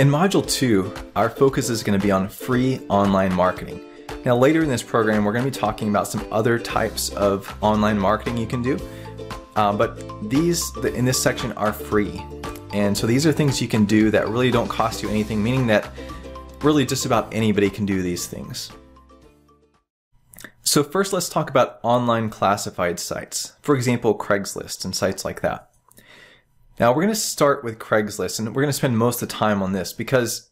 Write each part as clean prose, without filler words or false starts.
In Module 2, our focus is going to be on free online marketing. Now later in this program, we're going to be talking about some other types of online marketing you can do, but these in this section are free. And so these are things you can do that really don't cost you anything, meaning that really just about anybody can do these things. So first, let's talk about online classified sites. For example, Craigslist and sites like that. Now we're going to start with Craigslist, and we're going to spend most of the time on this because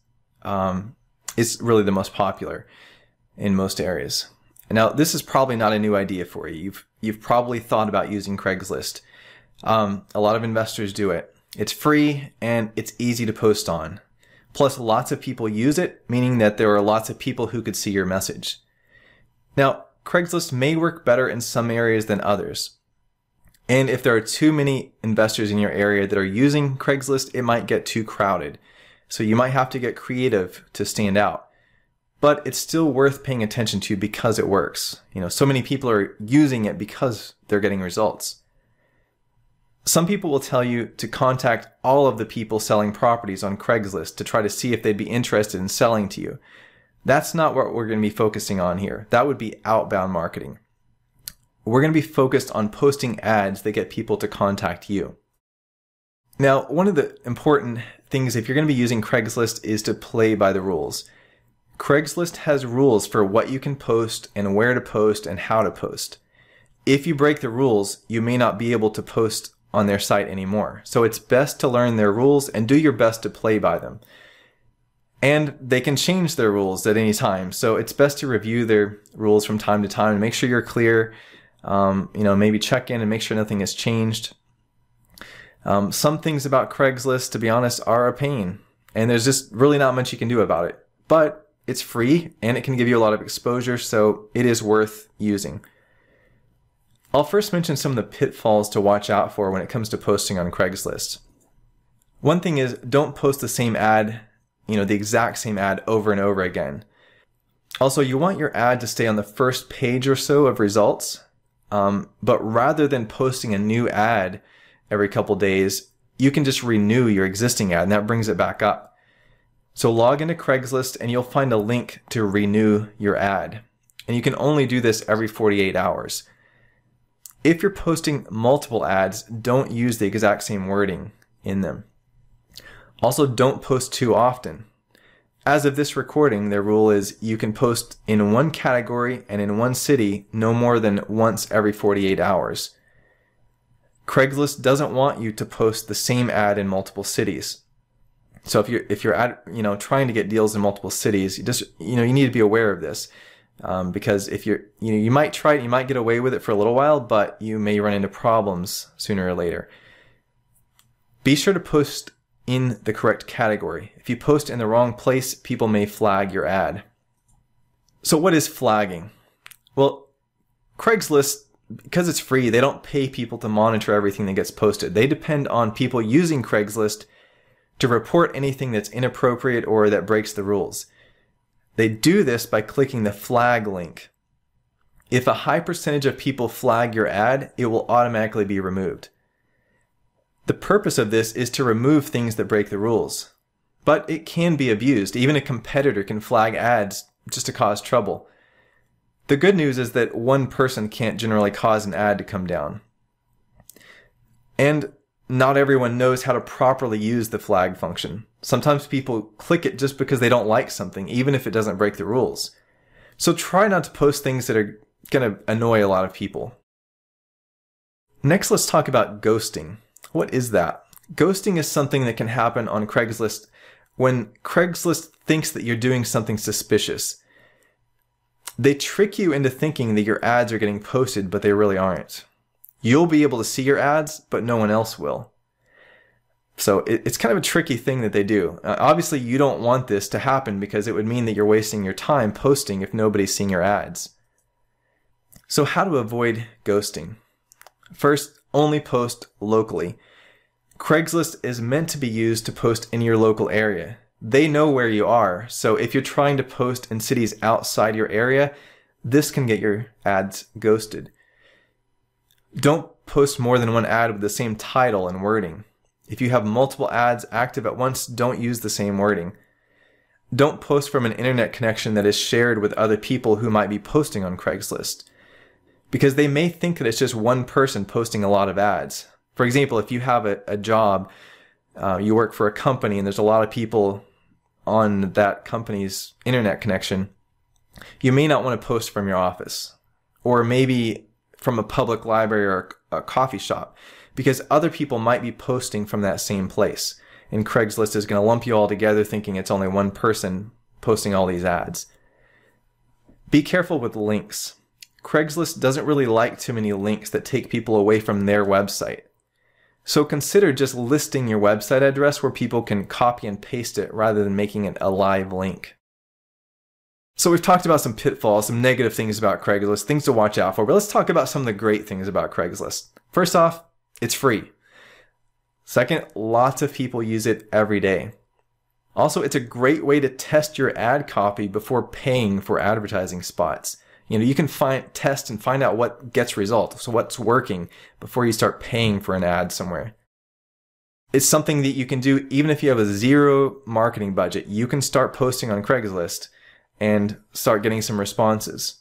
it's really the most popular in most areas. Now this is probably not a new idea for you. You've probably thought about using Craigslist. A lot of investors do it. It's free and it's easy to post on. Plus lots of people use it, meaning that there are lots of people who could see your message. Now Craigslist may work better in some areas than others. And if there are too many investors in your area that are using Craigslist, it might get too crowded. So you might have to get creative to stand out. But it's still worth paying attention to because it works. So many people are using it because they're getting results. Some people will tell you to contact all of the people selling properties on Craigslist to try to see if they'd be interested in selling to you. That's not what we're going to be focusing on here. That would be outbound marketing. We're going to be focused on posting ads that get people to contact you. Now, one of the important things if you're going to be using Craigslist is to play by the rules. Craigslist has rules for what you can post and where to post and how to post. If you break the rules, you may not be able to post on their site anymore. So it's best to learn their rules and do your best to play by them. And they can change their rules at any time. So it's best to review their rules from time to time and make sure you're clear. Maybe check in and make sure nothing has changed. Some things about Craigslist, to be honest, are a pain. And there's just really not much you can do about it. But it's free and it can give you a lot of exposure, so it is worth using. I'll first mention some of the pitfalls to watch out for when it comes to posting on Craigslist. One thing is, don't post the same ad, the exact same ad over and over again. Also, you want your ad to stay on the first page or so of results. But rather than posting a new ad every couple days, you can just renew your existing ad and that brings it back up. So log into Craigslist and you'll find a link to renew your ad. And you can only do this every 48 hours. If you're posting multiple ads, don't use the exact same wording in them. Also, don't post too often. As of this recording, their rule is you can post in one category and in one city no more than once every 48 hours. Craigslist doesn't want you to post the same ad in multiple cities. So if you're trying to get deals in multiple cities, you need to be aware of this. Because if you might try it, you might get away with it for a little while, but you may run into problems sooner or later. Be sure to post in the correct category. If you post in the wrong place, people may flag your ad. So what is flagging? Well, Craigslist, because it's free, they don't pay people to monitor everything that gets posted. They depend on people using Craigslist to report anything that's inappropriate or that breaks the rules. They do this by clicking the flag link. If a high percentage of people flag your ad, it will automatically be removed. The purpose of this is to remove things that break the rules. But it can be abused. Even a competitor can flag ads just to cause trouble. The good news is that one person can't generally cause an ad to come down. And not everyone knows how to properly use the flag function. Sometimes people click it just because they don't like something, even if it doesn't break the rules. So try not to post things that are going to annoy a lot of people. Next, let's talk about ghosting. What is that? Ghosting is something that can happen on Craigslist when Craigslist thinks that you're doing something suspicious. They trick you into thinking that your ads are getting posted, but they really aren't. You'll be able to see your ads, but no one else will. So it's kind of a tricky thing that they do. Obviously, you don't want this to happen because it would mean that you're wasting your time posting if nobody's seeing your ads. So how to avoid ghosting? First, only post locally. Craigslist is meant to be used to post in your local area. They know where you are, so if you're trying to post in cities outside your area, this can get your ads ghosted. Don't post more than one ad with the same title and wording. If you have multiple ads active at once, don't use the same wording. Don't post from an internet connection that is shared with other people who might be posting on Craigslist, because they may think that it's just one person posting a lot of ads. For example, if you have a job, you work for a company and there's a lot of people on that company's internet connection, you may not want to post from your office, or maybe from a public library or a coffee shop, because other people might be posting from that same place. And Craigslist is going to lump you all together thinking it's only one person posting all these ads. Be careful with links. Craigslist doesn't really like too many links that take people away from their website. So consider just listing your website address where people can copy and paste it rather than making it a live link. So we've talked about some pitfalls, some negative things about Craigslist, things to watch out for, but let's talk about some of the great things about Craigslist. First off, it's free. Second, lots of people use it every day. Also, it's a great way to test your ad copy before paying for advertising spots. You can test and find out what gets results, so what's working, before you start paying for an ad somewhere. It's something that you can do even if you have a zero marketing budget. You can start posting on Craigslist and start getting some responses.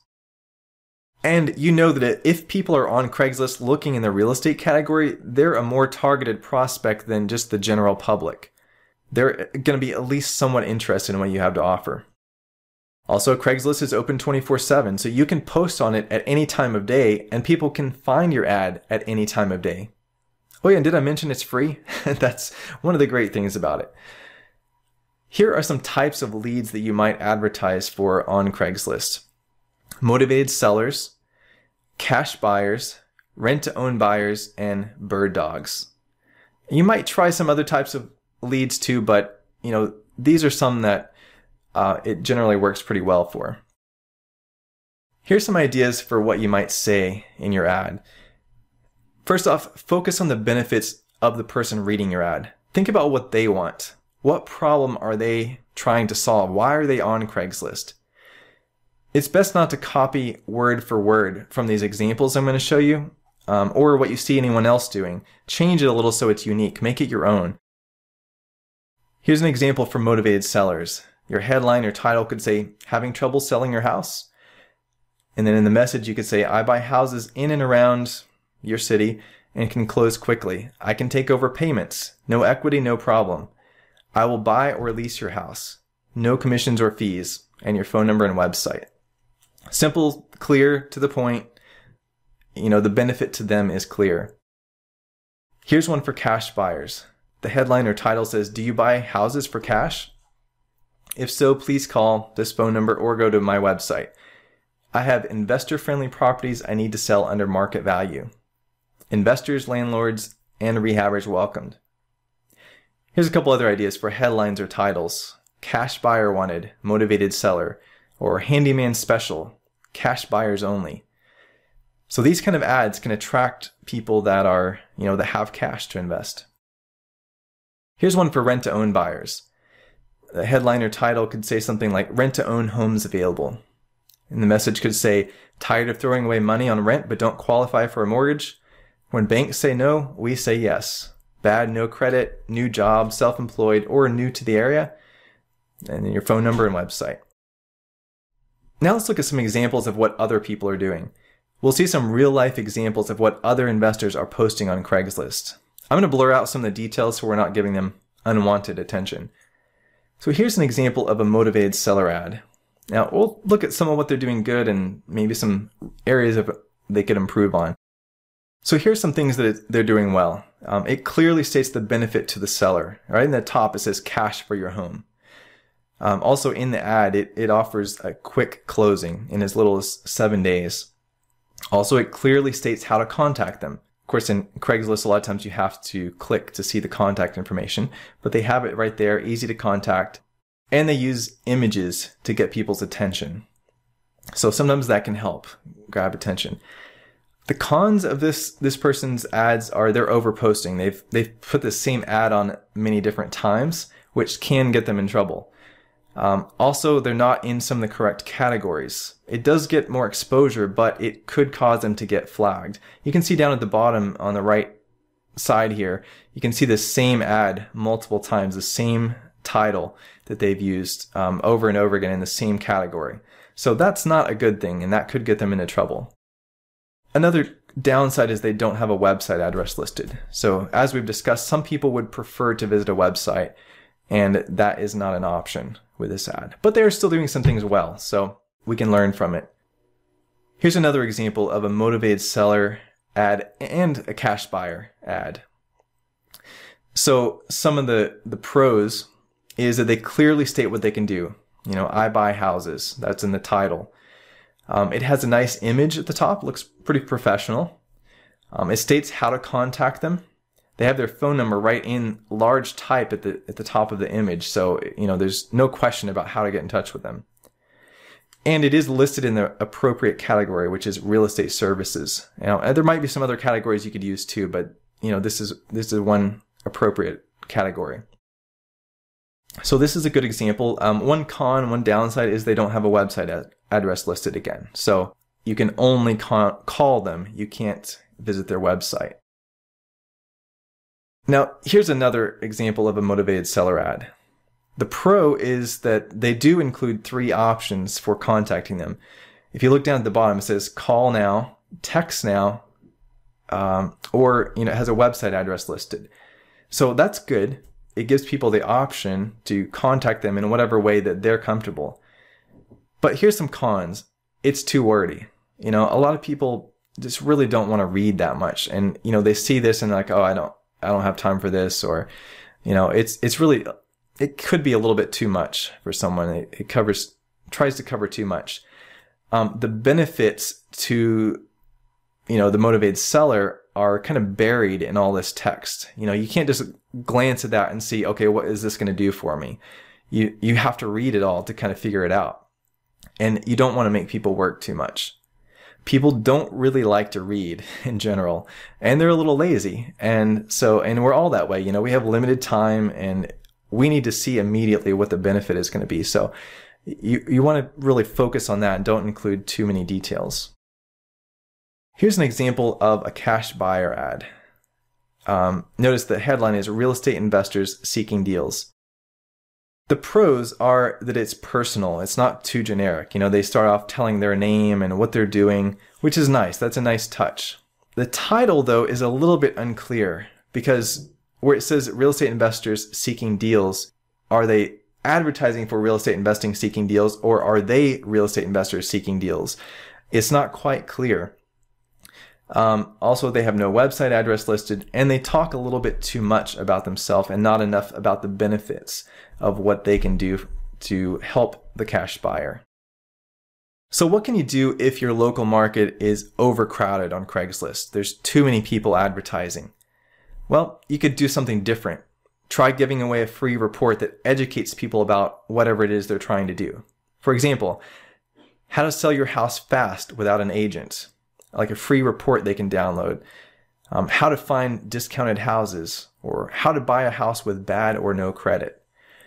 And you know that if people are on Craigslist looking in the real estate category, they're a more targeted prospect than just the general public. They're going to be at least somewhat interested in what you have to offer. Also, Craigslist is open 24/7, so you can post on it at any time of day, and people can find your ad at any time of day. Oh yeah, and did I mention it's free? That's one of the great things about it. Here are some types of leads that you might advertise for on Craigslist. Motivated sellers, cash buyers, rent-to-own buyers, and bird dogs. You might try some other types of leads too, but these are some that it generally works pretty well for. Here's some ideas for what you might say in your ad. First off, focus on the benefits of the person reading your ad. Think about what they want. What problem are they trying to solve? Why are they on Craigslist? It's best not to copy word for word from these examples I'm going to show you, or what you see anyone else doing. Change it a little so it's unique. Make it your own. Here's an example for motivated sellers. Your headline or title could say, "Having trouble selling your house?" And then in the message you could say, "I buy houses in and around your city and can close quickly. I can take over payments. No equity, no problem. I will buy or lease your house. No commissions or fees," and your phone number and website. Simple, clear, to the point. The benefit to them is clear. Here's one for cash buyers. The headline or title says, "Do you buy houses for cash? If so, please call this phone number or go to my website. I have investor-friendly properties I need to sell under market value. Investors, landlords, and rehabbers welcomed." Here's a couple other ideas for headlines or titles. Cash buyer wanted, motivated seller, or handyman special, cash buyers only. So these kind of ads can attract people that are, that have cash to invest. Here's one for rent-to-own buyers. The headline or title could say something like, "Rent-to-own homes available." And the message could say, "Tired of throwing away money on rent but don't qualify for a mortgage? When banks say no, we say yes. Bad, no credit, new job, self-employed, or new to the area?" And then your phone number and website. Now let's look at some examples of what other people are doing. We'll see some real-life examples of what other investors are posting on Craigslist. I'm going to blur out some of the details so we're not giving them unwanted attention. So here's an example of a motivated seller ad. Now we'll look at some of what they're doing good and maybe some areas they could improve on. So here's some things that they're doing well. It clearly states the benefit to the seller. Right in the top it says cash for your home. Also in the ad it offers a quick closing in as little as 7 days. Also it clearly states how to contact them. Of course in Craigslist a lot of times you have to click to see the contact information, but they have it right there, easy to contact, and they use images to get people's attention. So sometimes that can help grab attention. The cons of this person's ads are they're overposting. They've put the same ad on many different times, which can get them in trouble. Also, they're not in some of the correct categories. It does get more exposure, but it could cause them to get flagged. You can see down at the bottom on the right side here, you can see the same ad multiple times, the same title that they've used over and over again in the same category. So that's not a good thing, and that could get them into trouble. Another downside is they don't have a website address listed. So as we've discussed, some people would prefer to visit a website, and that is not an option with this ad. But they're still doing some things well, so we can learn from it. Here's another example of a motivated seller ad and a cash buyer ad. So some of the pros is that they clearly state what they can do. I buy houses. That's in the title. It has a nice image at the top. Looks pretty professional. It states how to contact them. They have their phone number right in large type at the top of the image. So, there's no question about how to get in touch with them. And it is listed in the appropriate category, which is real estate services. There might be some other categories you could use too, but this is one appropriate category. So this is a good example. One downside is they don't have a website address listed again. So you can only call them. You can't visit their website. Now, here's another example of a motivated seller ad. The pro is that they do include 3 options for contacting them. If you look down at the bottom, it says call now, text now, or it has a website address listed. So that's good. It gives people the option to contact them in whatever way that they're comfortable. But here's some cons. It's too wordy. A lot of people just really don't want to read that much, and they see this and they're like, oh, I don't have time for this, or it's really. It could be a little bit too much for someone. It tries to cover too much. The benefits to, the motivated seller are kind of buried in all this text. You can't just glance at that and see, okay, what is this going to do for me? You have to read it all to kind of figure it out. And you don't want to make people work too much. People don't really like to read in general, and they're a little lazy. And we're all that way. We have limited time, and we need to see immediately what the benefit is going to be. So you want to really focus on that and don't include too many details. Here's an example of a cash buyer ad. Notice the headline is Real Estate Investors Seeking Deals. The pros are that it's personal. It's not too generic. They start off telling their name and what they're doing, which is nice. That's a nice touch. The title, though, is a little bit unclear because where it says real estate investors seeking deals, are they advertising for real estate investing seeking deals, or are they real estate investors seeking deals? It's not quite clear. Also, they have no website address listed, and they talk a little bit too much about themselves and not enough about the benefits of what they can do to help the cash buyer. So what can you do if your local market is overcrowded on Craigslist? There's too many people advertising. Well, you could do something different. Try giving away a free report that educates people about whatever it is they're trying to do. For example, how to sell your house fast without an agent, like a free report they can download. How to find discounted houses, or how to buy a house with bad or no credit.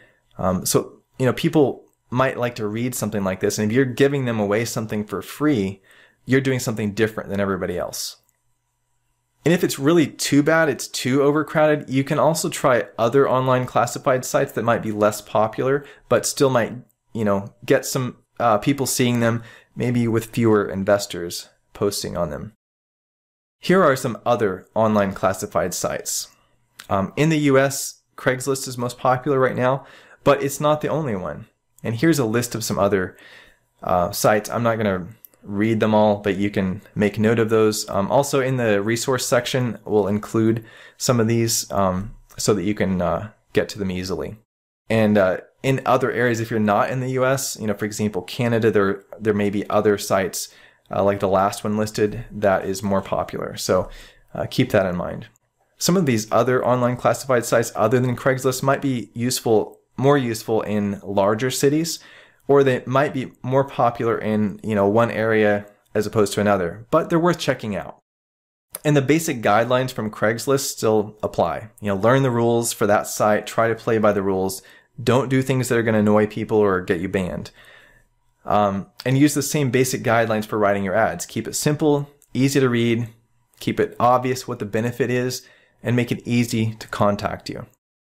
People might like to read something like this, and if you're giving them away something for free, you're doing something different than everybody else. And if it's really too bad, it's too overcrowded, you can also try other online classified sites that might be less popular, but still might, get some people seeing them, maybe with fewer investors posting on them. Here are some other online classified sites. In the US, Craigslist is most popular right now, but it's not the only one. And here's a list of some other sites. I'm not going to read them all, but you can make note of those. Also in the resource section, we'll include some of these so that you can get to them easily. And in other areas, if you're not in the US, for example, Canada, there may be other sites like the last one listed that is more popular. So keep that in mind. Some of these other online classified sites other than Craigslist might be more useful in larger cities, or they might be more popular in, one area as opposed to another, but they're worth checking out. And the basic guidelines from Craigslist still apply. Learn the rules for that site, try to play by the rules. Don't do things that are going to annoy people or get you banned. And use the same basic guidelines for writing your ads. Keep it simple, easy to read, keep it obvious what the benefit is, and make it easy to contact you.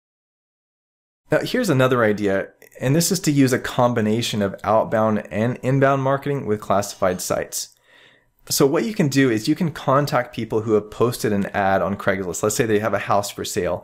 Now, here's another idea, and this is to use a combination of outbound and inbound marketing with classified sites. So what you can do is you can contact people who have posted an ad on Craigslist. Let's say they have a house for sale,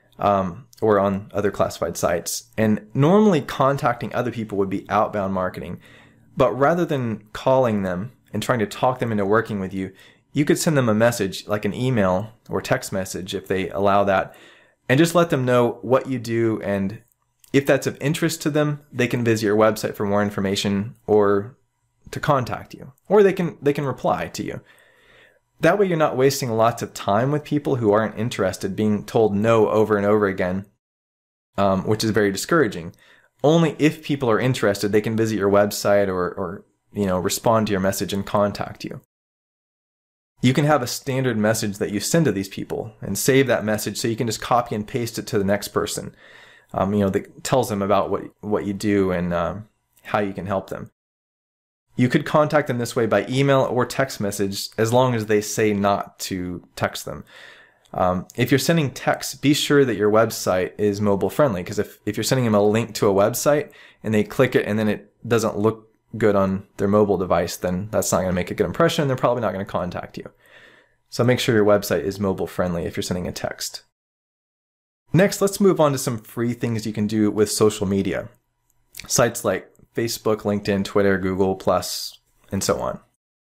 or on other classified sites. And normally contacting other people would be outbound marketing. But rather than calling them and trying to talk them into working with you, you could send them a message, like an email or text message if they allow that, and just let them know what you do. And if that's of interest to them, they can visit your website for more information or to contact you, or they can reply to you. That way you're not wasting lots of time with people who aren't interested, being told no over and over again, which is very discouraging. Only if people are interested, they can visit your website or respond to your message and contact you. You can have a standard message that you send to these people and save that message so you can just copy and paste it to the next person, that tells them about what you do and how you can help them. You could contact them this way by email or text message as long as they say not to text them. If you're sending text, be sure that your website is mobile friendly, because if you're sending them a link to a website and they click it and then it doesn't look good on their mobile device, then that's not going to make a good impression. They're probably not going to contact you. So make sure your website is mobile friendly if you're sending a text. Next, let's move on to some free things you can do with social media. Sites like Facebook, LinkedIn, Twitter, Google+, and so on.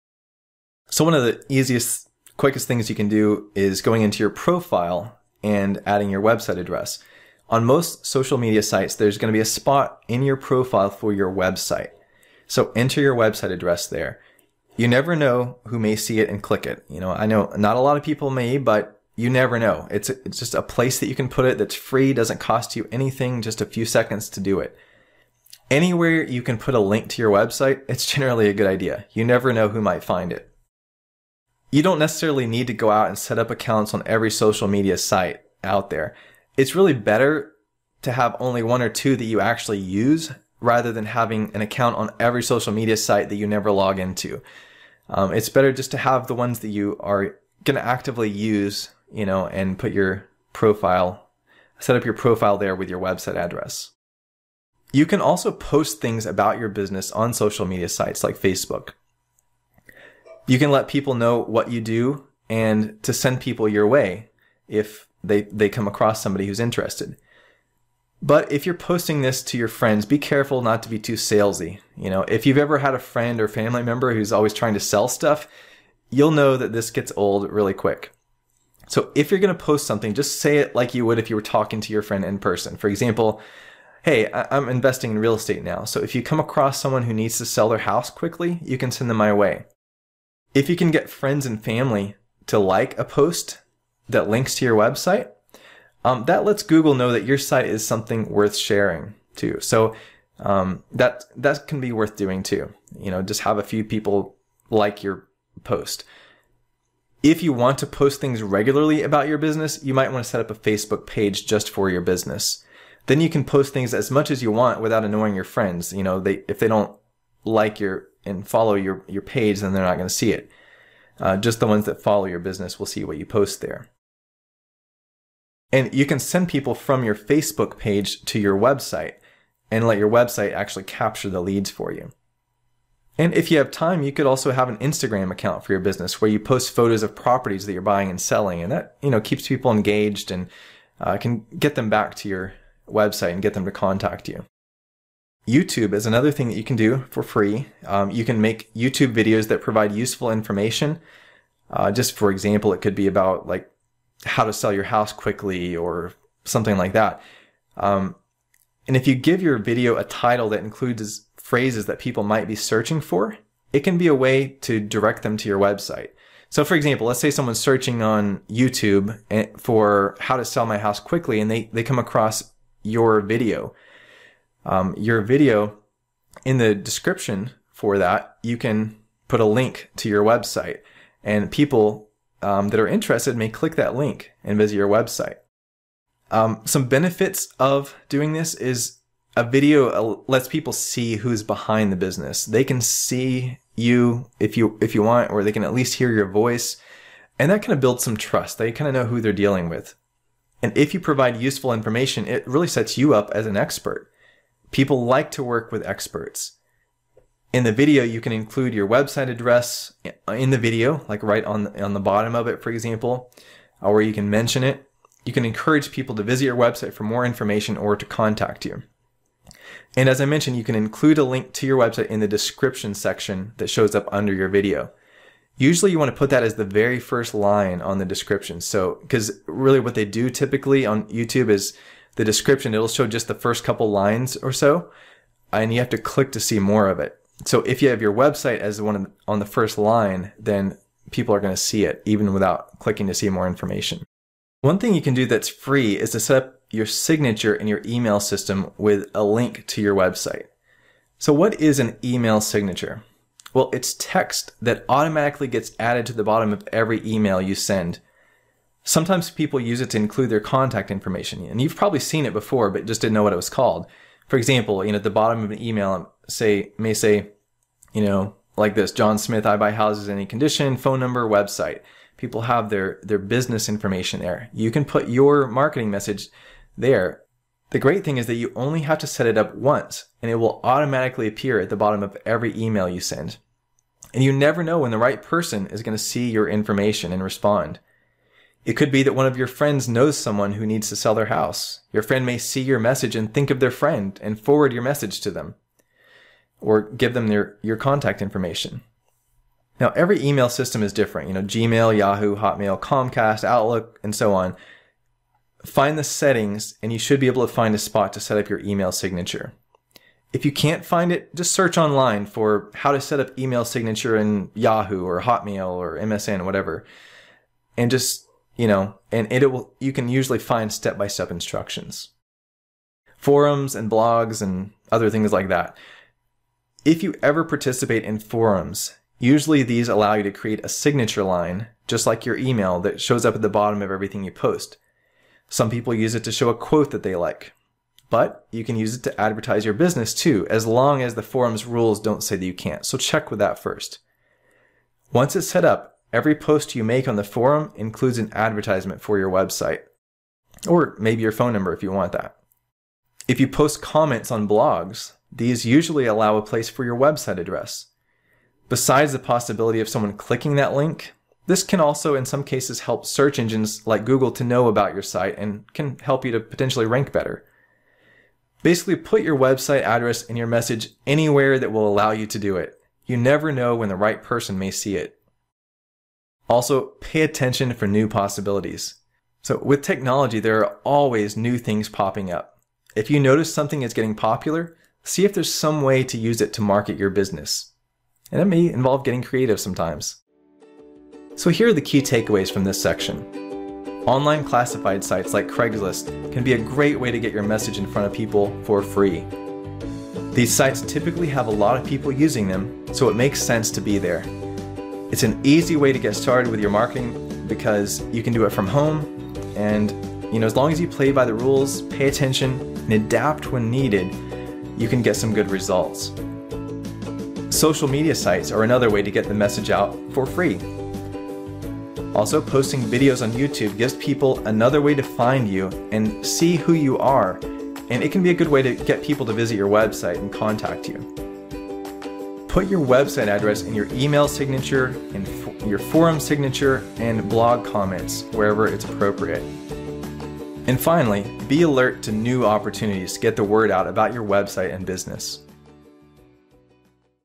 So one of the easiest, quickest things you can do is going into your profile and adding your website address. On most social media sites, there's going to be a spot in your profile for your website. So enter your website address there. You never know who may see it and click it. I know not a lot of people may, but you never know. It's just a place that you can put it that's free, doesn't cost you anything, just a few seconds to do it. Anywhere you can put a link to your website, it's generally a good idea. You never know who might find it. You don't necessarily need to go out and set up accounts on every social media site out there. It's really better to have only one or two that you actually use rather than having an account on every social media site that you never log into. It's better just to have the ones that you are going to actively use, and put your profile, set up your profile there with your website address. You can also post things about your business on social media sites like Facebook. You can let people know what you do and to send people your way if they come across somebody who's interested. But if you're posting this to your friends, be careful not to be too salesy. If you've ever had a friend or family member who's always trying to sell stuff, you'll know that this gets old really quick. So if you're going to post something, just say it like you would if you were talking to your friend in person. For example, hey, I'm investing in real estate now. So if you come across someone who needs to sell their house quickly, you can send them my way. If you can get friends and family to like a post that links to your website, that lets Google know that your site is something worth sharing too. So that can be worth doing too. Just have a few people like your post. If you want to post things regularly about your business, you might want to set up a Facebook page just for your business. Then you can post things as much as you want without annoying your friends. If they don't like and follow your page, then they're not going to see it. Just the ones that follow your business will see what you post there. And you can send people from your Facebook page to your website and let your website actually capture the leads for you. And if you have time, you could also have an Instagram account for your business where you post photos of properties that you're buying and selling. And that, keeps people engaged and can get them back to your website and get them to contact you. YouTube is another thing that you can do for free. You can make YouTube videos that provide useful information. Just for example, it could be about like how to sell your house quickly or something like that. And if you give your video a title that includes phrases that people might be searching for, it can be a way to direct them to your website. So for example, let's say someone's searching on YouTube for how to sell my house quickly and they come across your video. Your video, in the description for that, you can put a link to your website, and people that are interested may click that link and visit your website. Some benefits of doing this is a video lets people see who's behind the business. They can see you if you want, or they can at least hear your voice. And that kind of builds some trust. They kind of know who they're dealing with. And if you provide useful information, it really sets you up as an expert. People like to work with experts. In the video, you can include your website address in the video, like right on the bottom of it, for example, where you can mention it. You can encourage people to visit your website for more information or to contact you. And as I mentioned, you can include a link to your website in the description section that shows up under your video. Usually you want to put that as the very first line on the description. So, because really what they do typically on YouTube is the description, it'll show just the first couple lines or so, and you have to click to see more of it. So if you have your website as the one on the first line, then people are going to see it even without clicking to see more information. One thing you can do that's free is to set up your signature in your email system with a link to your website. So what is an email signature? Well, it's text that automatically gets added to the bottom of every email you send. Sometimes people use it to include their contact information, and you've probably seen it before, but just didn't know what it was called. For example, at the bottom of an email, may say, like this: John Smith, I buy houses in any condition, phone number, website. People have their business information there. You can put your marketing message there. The great thing is that you only have to set it up once, and it will automatically appear at the bottom of every email you send. And you never know when the right person is going to see your information and respond. It could be that one of your friends knows someone who needs to sell their house. Your friend may see your message and think of their friend and forward your message to them, or give them your contact information. Now, every email system is different. Gmail, Yahoo, Hotmail, Comcast, Outlook, and so on. Find the settings, and you should be able to find a spot to set up your email signature. If you can't find it, just search online for how to set up email signature in Yahoo or Hotmail or MSN, whatever. And just, you can usually find step-by-step instructions. Forums and blogs and other things like that. If you ever participate in forums, usually these allow you to create a signature line, just like your email, that shows up at the bottom of everything you post. Some people use it to show a quote that they like. But you can use it to advertise your business too, as long as the forum's rules don't say that you can't. So check with that first. Once it's set up, every post you make on the forum includes an advertisement for your website. Or maybe your phone number if you want that. If you post comments on blogs, these usually allow a place for your website address. Besides the possibility of someone clicking that link, this can also in some cases help search engines like Google to know about your site and can help you to potentially rank better. Basically, put your website address in your message anywhere that will allow you to do it. You never know when the right person may see it. Also, pay attention for new possibilities. So with technology, there are always new things popping up. If you notice something is getting popular, see if there's some way to use it to market your business. And it may involve getting creative sometimes. So here are the key takeaways from this section. Online classified sites like Craigslist can be a great way to get your message in front of people for free. These sites typically have a lot of people using them, so it makes sense to be there. It's an easy way to get started with your marketing because you can do it from home, and as long as you play by the rules, pay attention, and adapt when needed, you can get some good results. Social media sites are another way to get the message out for free. Also, posting videos on YouTube gives people another way to find you and see who you are, and it can be a good way to get people to visit your website and contact you. Put your website address in your email signature, in your forum signature, and blog comments wherever it's appropriate. And finally, be alert to new opportunities to get the word out about your website and business.